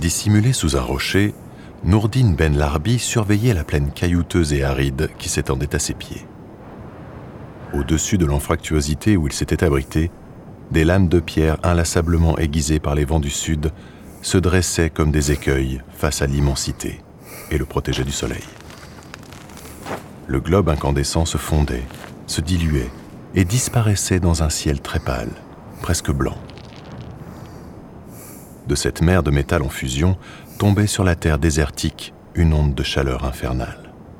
Dissimulé sous un rocher, Nourdine Ben Larbi surveillait la plaine caillouteuse et aride qui s'étendait à ses pieds. Au-dessus de l'anfractuosité où il s'était abrité, des lames de pierre inlassablement aiguisées par les vents du sud se dressaient comme des écueils face à l'immensité et le protégeaient du soleil. Le globe incandescent se fondait, se diluait et disparaissait dans un ciel très pâle, presque blanc. De cette mer de métal en fusion tombait sur la terre désertique une onde de chaleur infernale.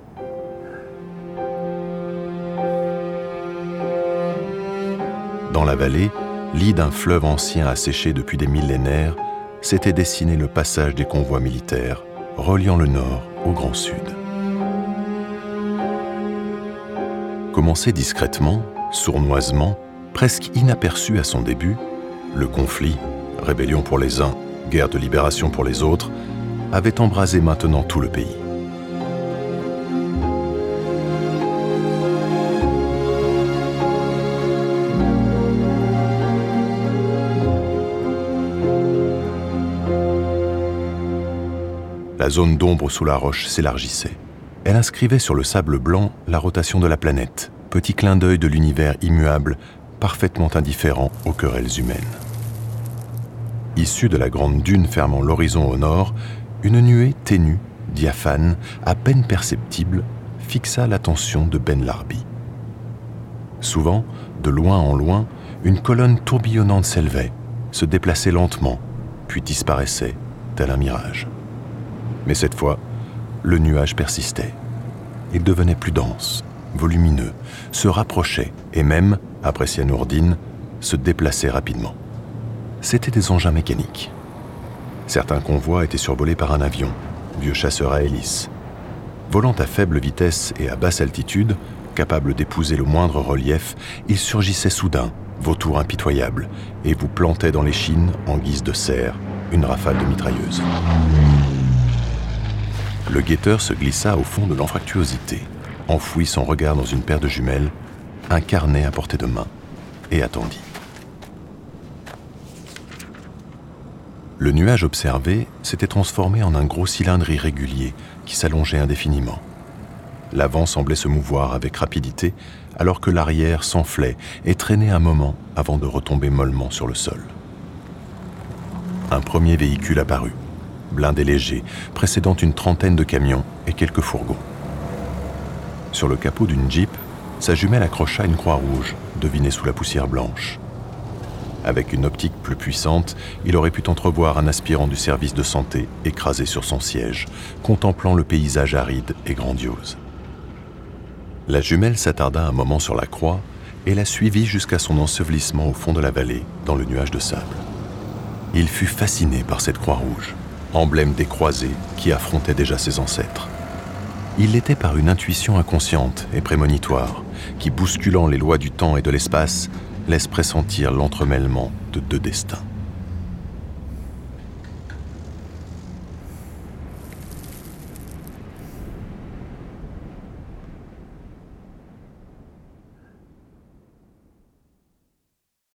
Dans la vallée, lit d'un fleuve ancien asséché depuis des millénaires, s'était dessiné le passage des convois militaires, reliant le nord au Grand Sud. Commencé discrètement, sournoisement, presque inaperçu à son début, le conflit, rébellion pour les uns, guerre de libération pour les autres, avait embrasé maintenant tout le pays. La zone d'ombre sous la roche s'élargissait. Elle inscrivait sur le sable blanc la rotation de la planète, petit clin d'œil de l'univers immuable, parfaitement indifférent aux querelles humaines. Issue de la grande dune fermant l'horizon au nord, une nuée ténue, diaphane, à peine perceptible, fixa l'attention de Ben Larbi. Souvent, de loin en loin, une colonne tourbillonnante s'élevait, se déplaçait lentement, puis disparaissait, tel un mirage. Mais cette fois, le nuage persistait. Il devenait plus dense, volumineux, se rapprochait et même, apprécia Nourdine, se déplaçait rapidement. C'étaient des engins mécaniques. Certains convois étaient survolés par un avion, vieux chasseur à hélice. Volant à faible vitesse et à basse altitude, capable d'épouser le moindre relief, il surgissait soudain, vautour impitoyable, et vous plantait dans l'échine, en guise de cerf, une rafale de mitrailleuses. Le guetteur se glissa au fond de l'anfractuosité, enfouit son regard dans une paire de jumelles, un carnet à portée de main, et attendit. Le nuage observé s'était transformé en un gros cylindre irrégulier qui s'allongeait indéfiniment. L'avant semblait se mouvoir avec rapidité, alors que l'arrière s'enflait et traînait un moment avant de retomber mollement sur le sol. Un premier véhicule apparut, blindé léger, précédant une trentaine de camions et quelques fourgons. Sur le capot d'une Jeep, sa jumelle accrocha une croix rouge, devinée sous la poussière blanche. Avec une optique plus puissante, il aurait pu entrevoir un aspirant du service de santé écrasé sur son siège, contemplant le paysage aride et grandiose. La jumelle s'attarda un moment sur la croix et la suivit jusqu'à son ensevelissement au fond de la vallée, dans le nuage de sable. Il fut fasciné par cette croix rouge, emblème des croisés qui affrontaient déjà ses ancêtres. Il l'était par une intuition inconsciente et prémonitoire, qui, bousculant les lois du temps et de l'espace, laisse pressentir l'entremêlement de deux destins.